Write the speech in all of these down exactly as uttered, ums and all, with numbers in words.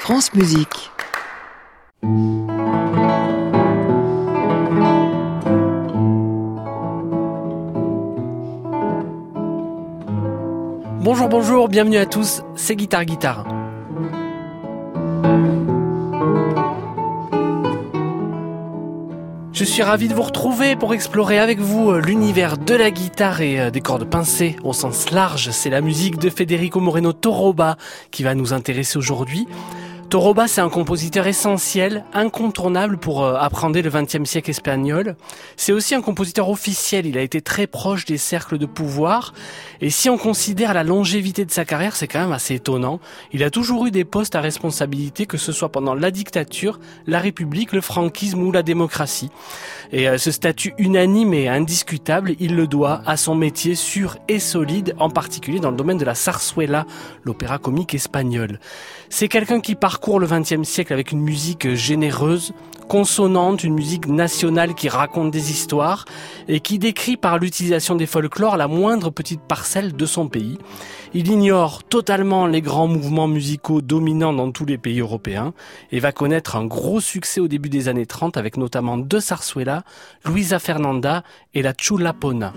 France Musique. Bonjour, bonjour, bienvenue à tous, c'est Guitare Guitare. Je suis ravi de vous retrouver pour explorer avec vous l'univers de la guitare et des cordes pincées au sens large. C'est la musique de Federico Moreno Torroba qui va nous intéresser aujourd'hui. Torroba, c'est un compositeur essentiel, incontournable pour euh, appréhender le vingtième siècle espagnol. C'est aussi un compositeur officiel, il a été très proche des cercles de pouvoir. Et si on considère la longévité de sa carrière, c'est quand même assez étonnant. Il a toujours eu des postes à responsabilité, que ce soit pendant la dictature, la République, le franquisme ou la démocratie. Et euh, ce statut unanime et indiscutable, il le doit à son métier sûr et solide, en particulier dans le domaine de la zarzuela, l'opéra comique espagnol. C'est quelqu'un qui parcourt le vingtième siècle avec une musique généreuse, consonante, une musique nationale qui raconte des histoires et qui décrit par l'utilisation des folklores la moindre petite parcelle de son pays. Il ignore totalement les grands mouvements musicaux dominants dans tous les pays européens et va connaître un gros succès au début des années trente avec notamment deux zarzuelas, Luisa Fernanda et la Chulapona.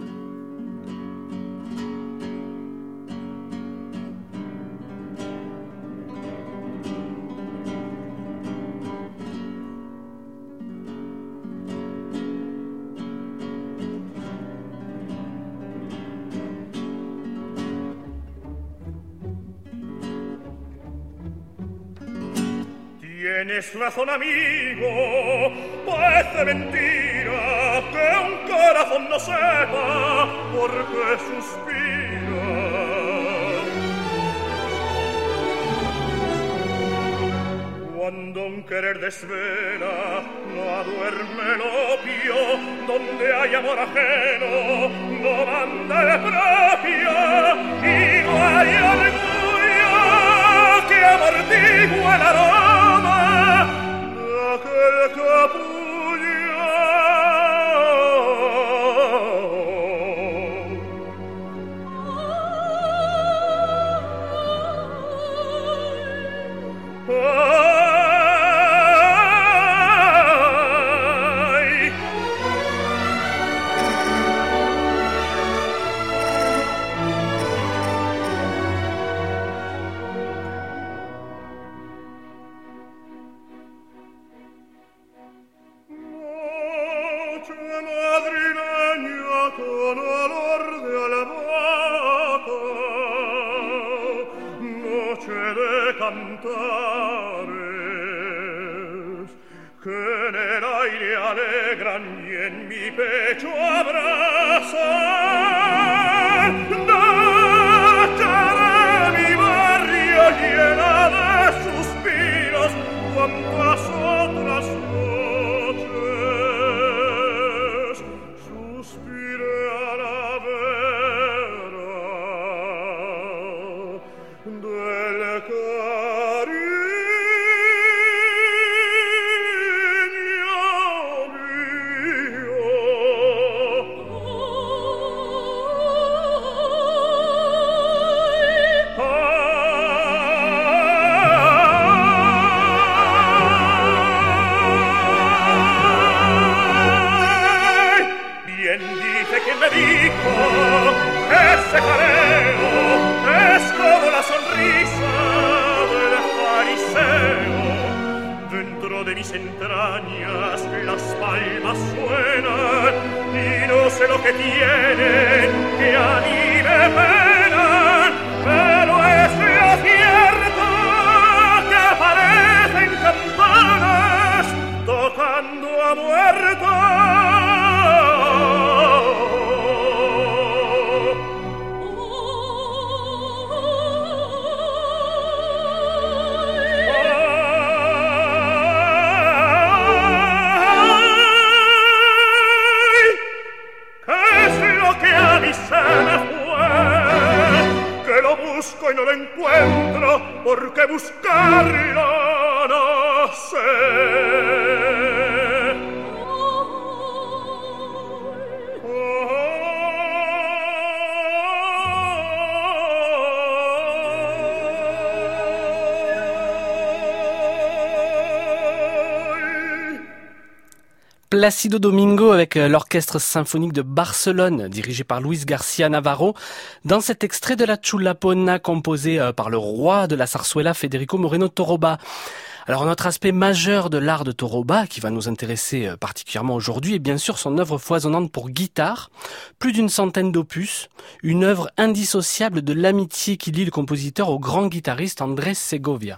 Tienes razón, amigo, parece mentira que un corazón no sepa por qué suspira. Cuando un querer desvela, no duerme el opio, donde hay amor ajeno, no manda el propio, y no hay orgullo que amortigua el aroma de aquel capullo. Cantares que en el aire alegran y en mi pecho abrazan. Noche de mi barrio llena de suspiros, cuantas otras noches suspiré a la vera del ese careo es como la sonrisa del fariseo. Dentro de mis entrañas las palmas suenan y no sé lo que tienen que a mí me penan, pero es lo cierto que aparecen campanas tocando a muertos. Y no lo encuentro, porque buscarlo no sé. Plácido Domingo avec l'Orchestre Symphonique de Barcelone, dirigé par Luis García Navarro, dans cet extrait de la Chulapona composé par le roi de la zarzuela Federico Moreno Torroba. Alors notre aspect majeur de l'art de Torroba, qui va nous intéresser particulièrement aujourd'hui, est bien sûr son œuvre foisonnante pour guitare, plus d'une centaine d'opus, une œuvre indissociable de l'amitié qui lie le compositeur au grand guitariste Andrés Segovia.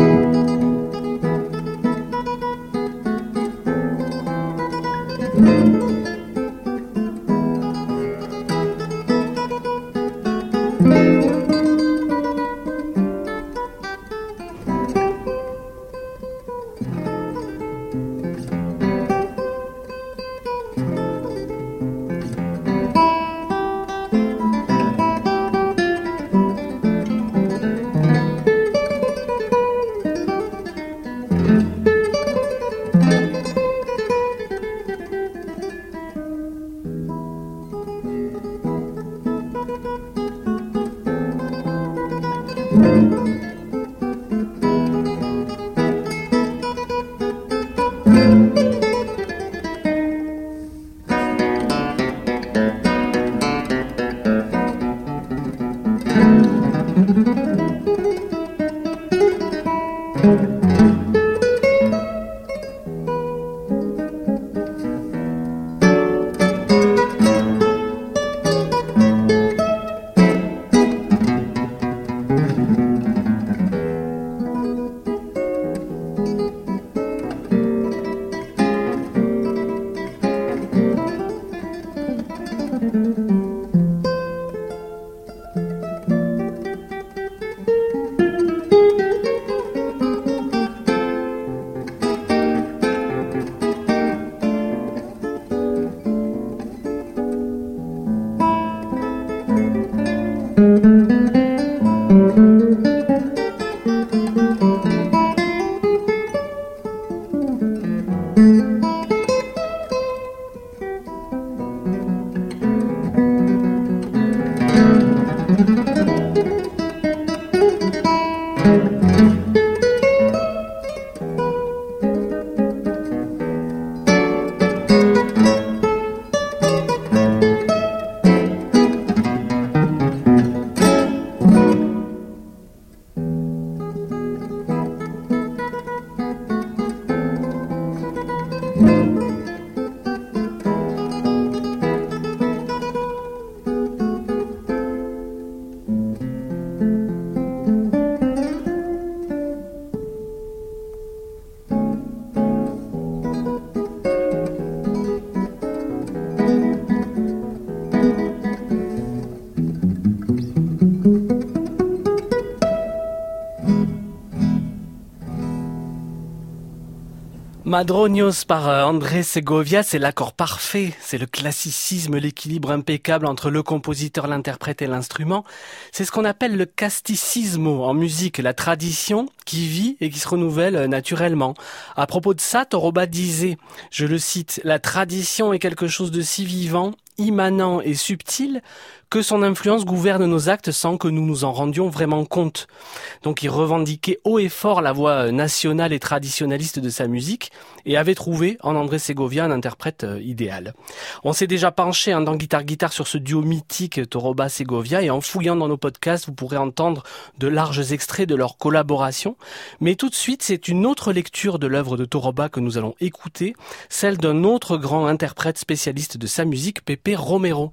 Madroños par Andrés Segovia, c'est l'accord parfait, c'est le classicisme, l'équilibre impeccable entre le compositeur, l'interprète et l'instrument. C'est ce qu'on appelle le casticismo en musique, la tradition qui vit et qui se renouvelle naturellement. À propos de ça, Torroba disait, je le cite, « La tradition est quelque chose de si vivant, immanent et subtil que son influence gouverne nos actes sans que nous nous en rendions vraiment compte. » Donc il revendiquait haut et fort la voix nationale et traditionnaliste de sa musique et avait trouvé en Andrés Segovia un interprète idéal. On s'est déjà penché hein, dans Guitare Guitare sur ce duo mythique Torroba-Segovia et en fouillant dans nos podcasts, vous pourrez entendre de larges extraits de leur collaboration. Mais tout de suite, c'est une autre lecture de l'œuvre de Torroba que nous allons écouter, celle d'un autre grand interprète spécialiste de sa musique, Pepe Romero.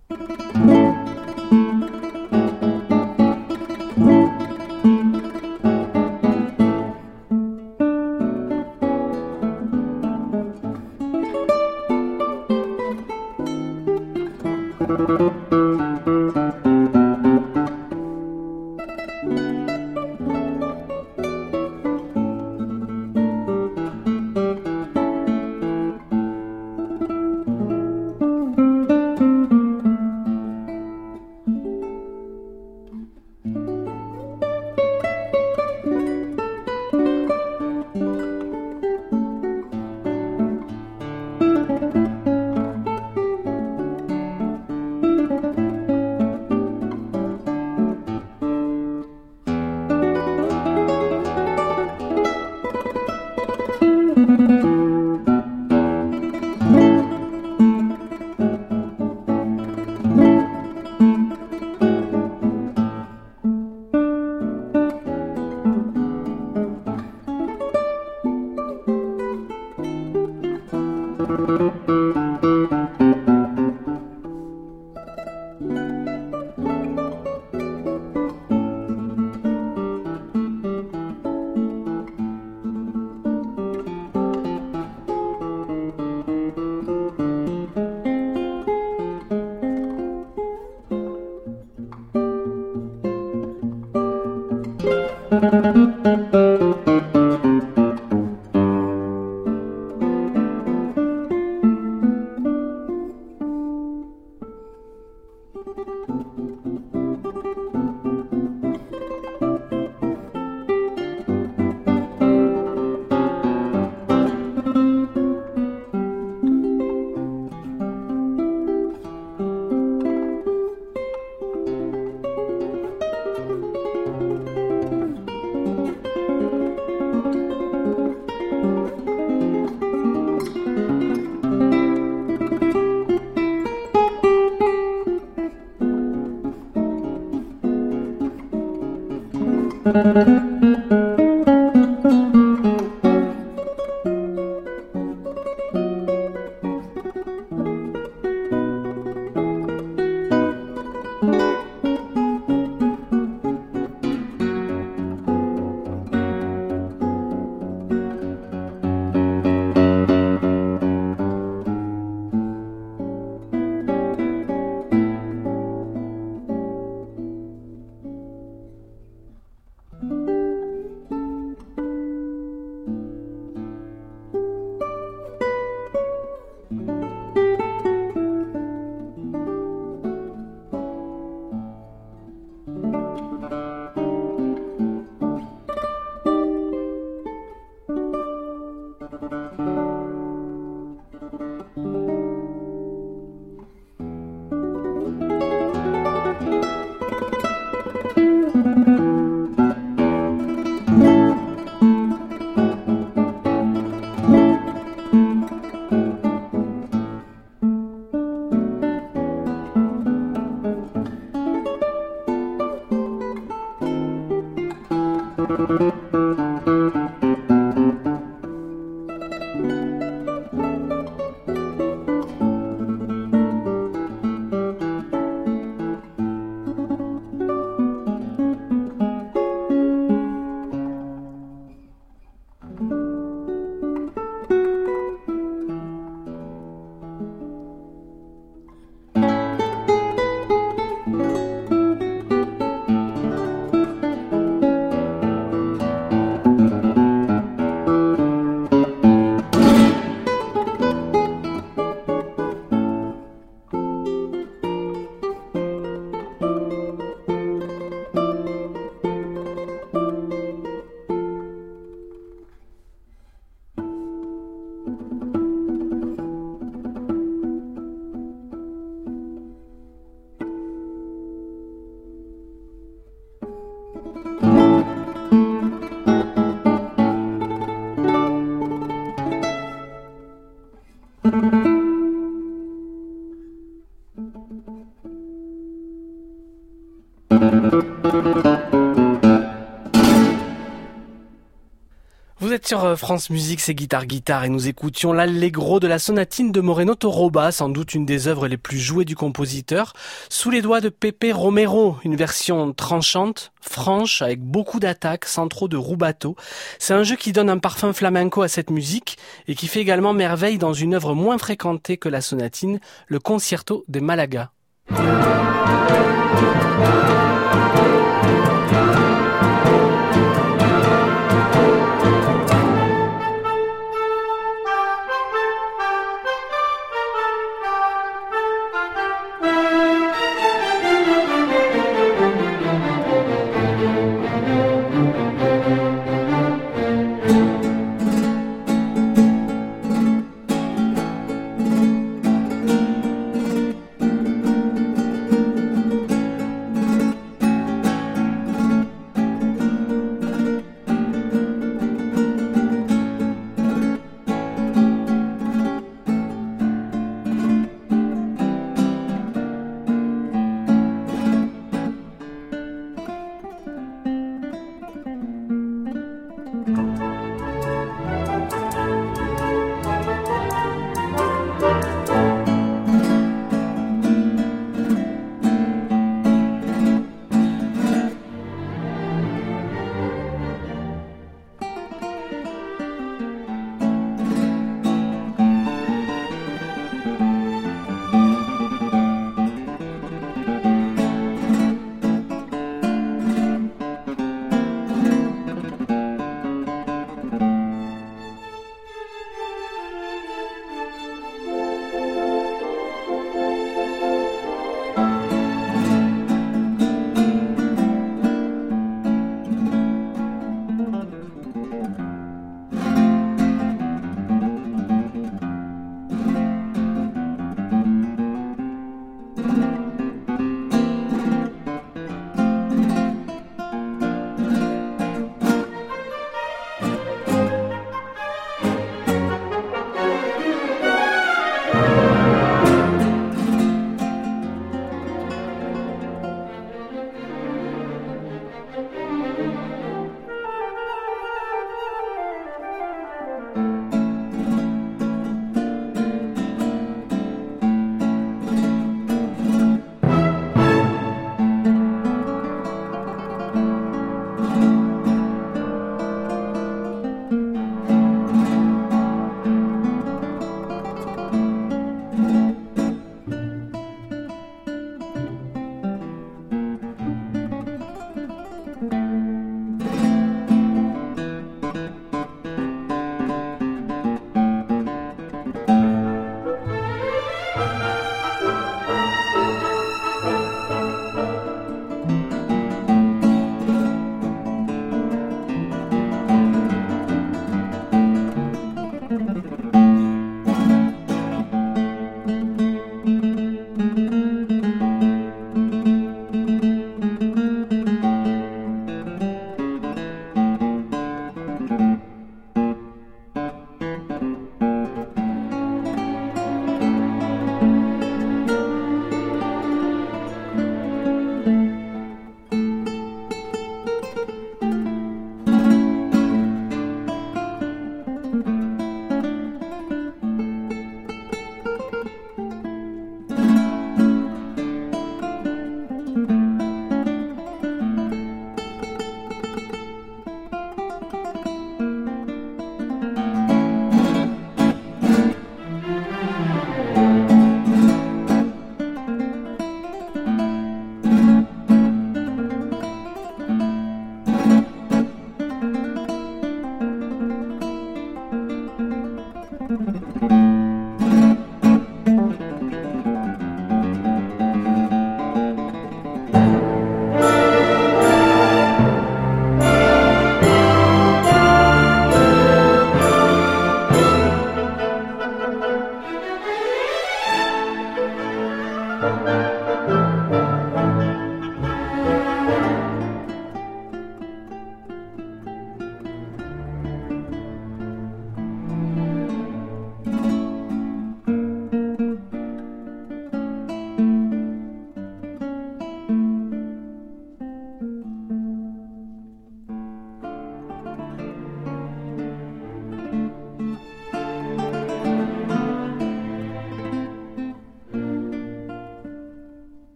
Vous êtes sur France Musique, c'est Guitare Guitare et nous écoutions l'allegro de la sonatine de Moreno Torroba, sans doute une des œuvres les plus jouées du compositeur, sous les doigts de Pepe Romero, une version tranchante, franche, avec beaucoup d'attaques, sans trop de rubato. C'est un jeu qui donne un parfum flamenco à cette musique et qui fait également merveille dans une œuvre moins fréquentée que la sonatine, le Concierto de Malaga.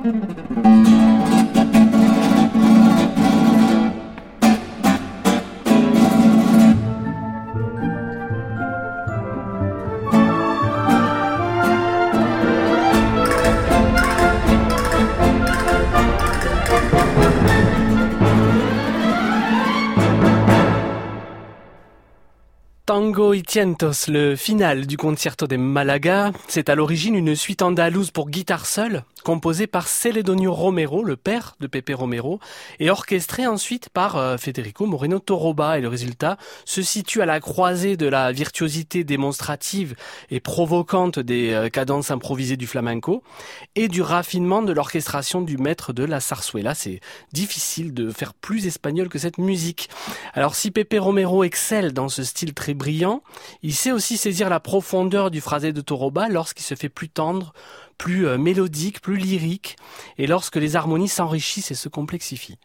Tango y Cientos, le final du Concerto de Malaga, c'est à l'origine une suite andalouse pour guitare seule, composée par Celedonio Romero, le père de Pepe Romero, et orchestrée ensuite par euh, Federico Moreno Torroba. Et le résultat se situe à la croisée de la virtuosité démonstrative et provocante des euh, cadences improvisées du flamenco et du raffinement de l'orchestration du maître de la zarzuela. C'est difficile de faire plus espagnol que cette musique. Alors si Pepe Romero excelle dans ce style très brillant, il sait aussi saisir la profondeur du phrasé de Torroba lorsqu'il se fait plus tendre, plus euh, mélodique, plus lyrique, et lorsque les harmonies s'enrichissent et se complexifient.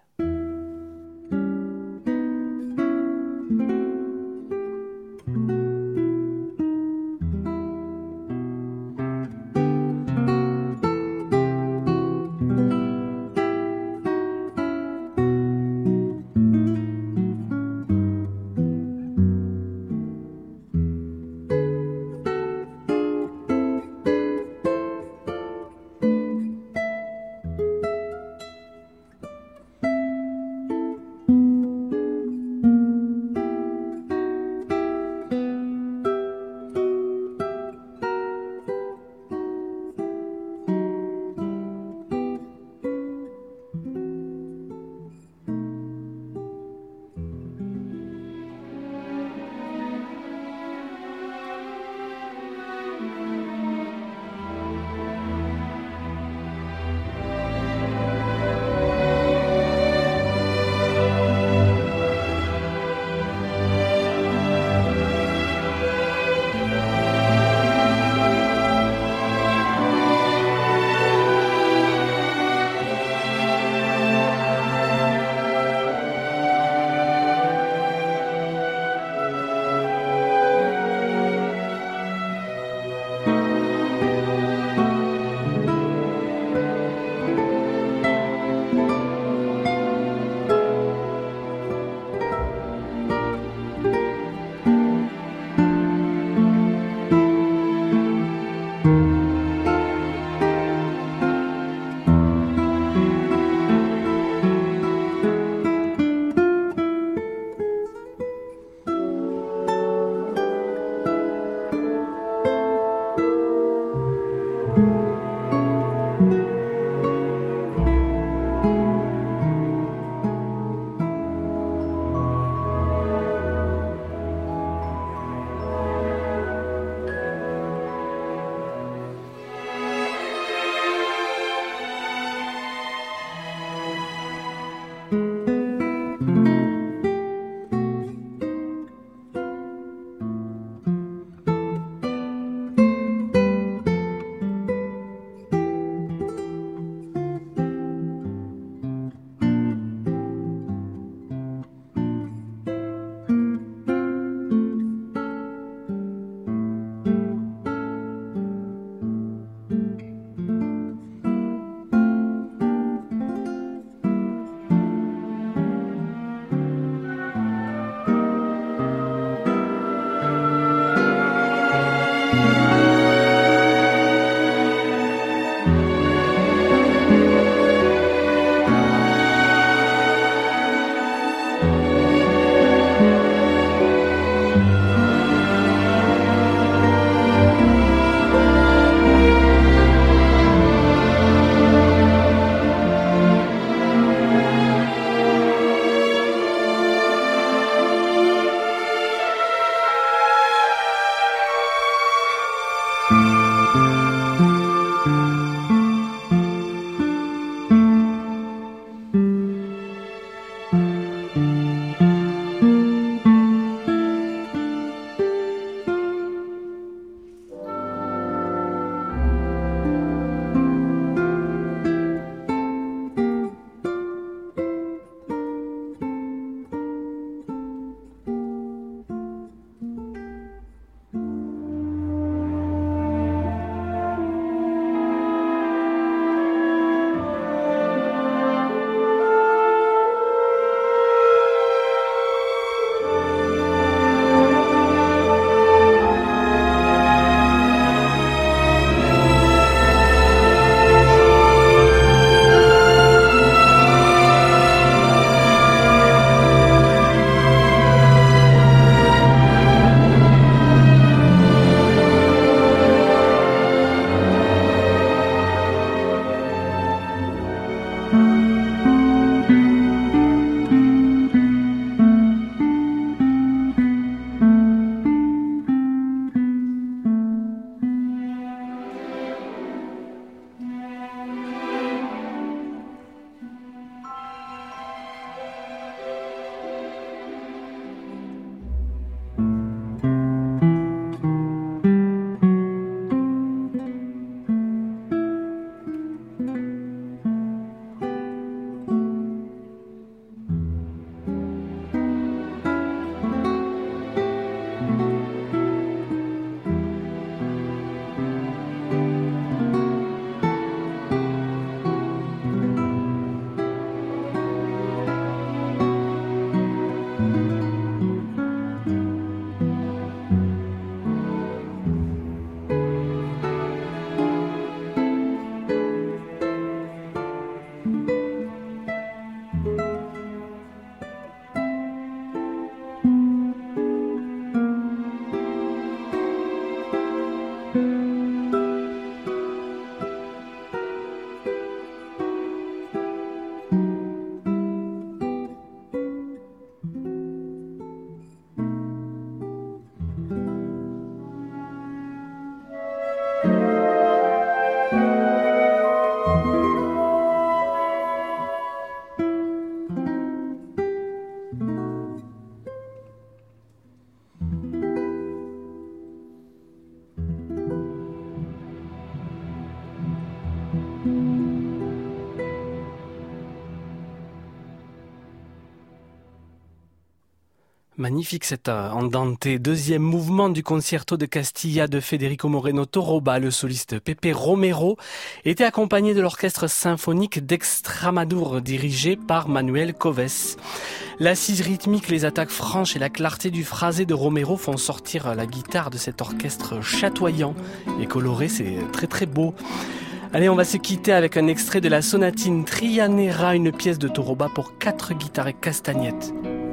Magnifique cet andante, deuxième mouvement du concerto de Castilla de Federico Moreno Torroba. Le soliste Pepe Romero était accompagné de l'orchestre symphonique d'Extramadur dirigé par Manuel Coves. L'assise rythmique, les attaques franches et la clarté du phrasé de Romero font sortir la guitare de cet orchestre chatoyant et coloré, c'est très très beau. Allez, on va se quitter avec un extrait de la sonatine Trianera, une pièce de Torroba pour quatre guitares et castagnettes.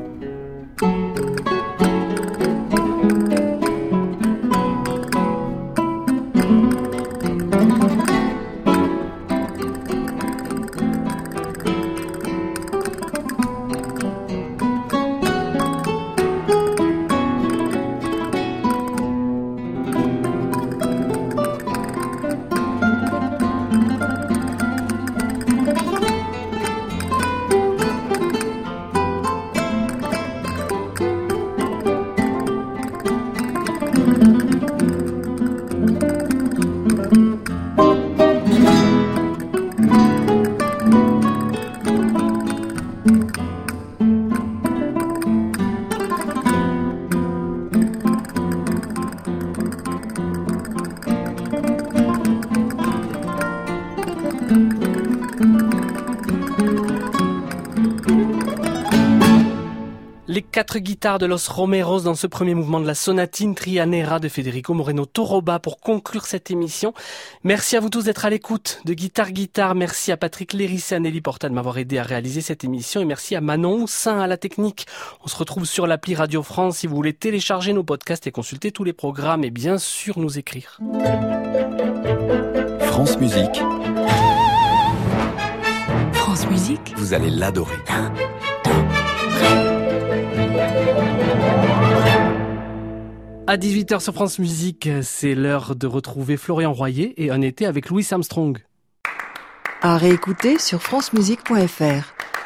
Les quatre guitares de Los Romeros dans ce premier mouvement de la sonatine Trianera de Federico Moreno Torroba pour conclure cette émission. Merci à vous tous d'être à l'écoute de Guitare Guitare. Merci à Patrick Léris et à Nelly Porta de m'avoir aidé à réaliser cette émission. Et merci à Manon Saint à la technique. On se retrouve sur l'appli Radio France si vous voulez télécharger nos podcasts et consulter tous les programmes et bien sûr nous écrire. France Musique. France Musique. Vous allez l'adorer. À dix-huit heures sur France Musique, c'est l'heure de retrouver Florian Royer et Un été avec Louis Armstrong. À réécouter sur francemusique point f r.